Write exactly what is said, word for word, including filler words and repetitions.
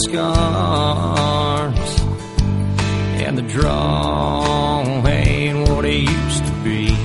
scars, and the draw ain't what it used to be.